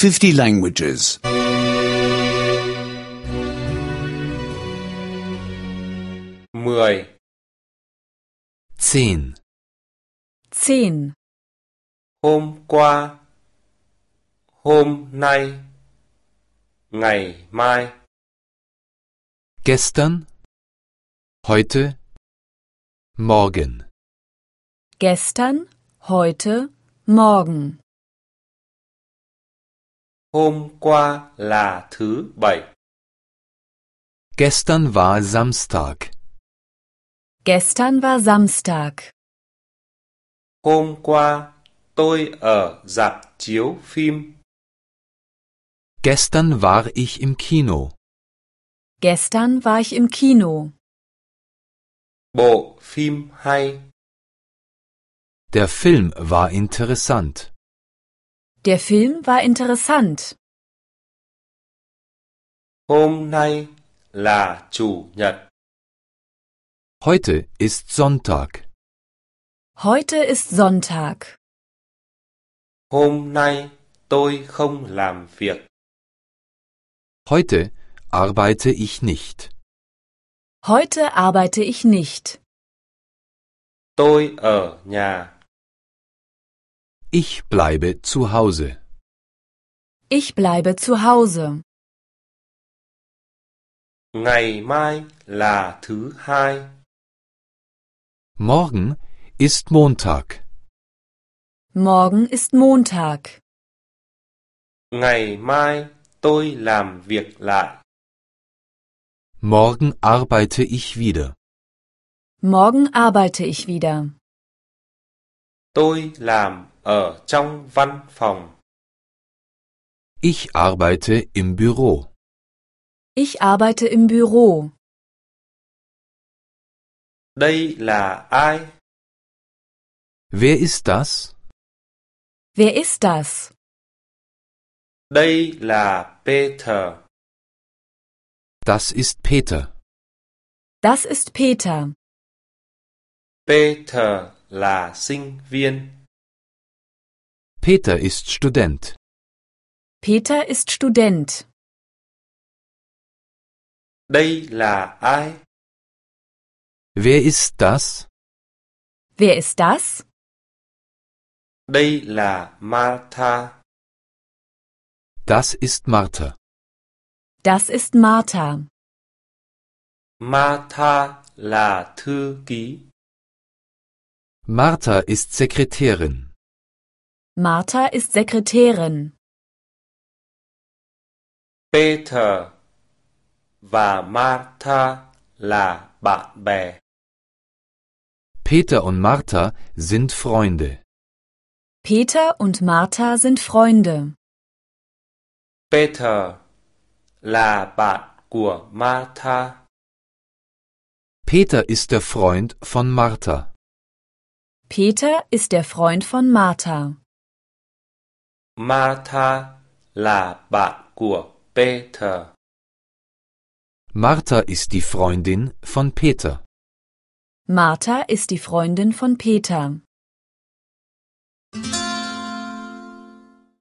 50 languages. 10 10. 10. hôm qua, hôm nay, ngày mai, Gestern, heute, morgen. Gestern, heute, morgen. hôm qua là thứ Bảy. Gestern war Samstag. Gestern war Samstag. Hôm qua tôi ở rạp chiếu phim. Gestern war ich im Kino. Gestern war ich im Kino. Bộ phim hay. Der Film war interessant. Der Film war interessant. Hôm nay là Chủ nhật. Heute ist Sonntag. Heute ist Sonntag. Hôm nay tôi không làm việc. Heute arbeite ich nicht. Heute arbeite ich nicht. Tôi ở nhà. Ich bleibe zu Hause. Ich bleibe zu Hause. Ngày mai là thứ Hai. Morgen ist Montag. Morgen ist Montag. Ngày mai tôi làm việc lại. Morgen arbeite ich wieder. Morgen arbeite ich wieder. Tôi làm ở trong văn phòng. Ich arbeite im Büro. Ich arbeite im Büro. Đây là ai? Wer ist das? Wer ist das? Đây là Peter. Das ist Peter. Das ist Peter. Peter là sinh viên. Peter ist Student. Peter ist Student. Đây là ai? Wer ist das? Wer ist das? Đây là Martha. Das ist Martha. Das ist Martha. Martha là thư ký. Martha ist Sekretärin. Martha ist Sekretärin. Peter và Martha là bạn bè. Peter und Martha sind Freunde. Peter und Martha sind Freunde. Peter là bạn của Martha. Peter ist der Freund von Martha. Peter ist der Freund von Martha. Martha là bạn của Peter. Martha ist die Freundin von Peter. Martha ist die Freundin von Peter.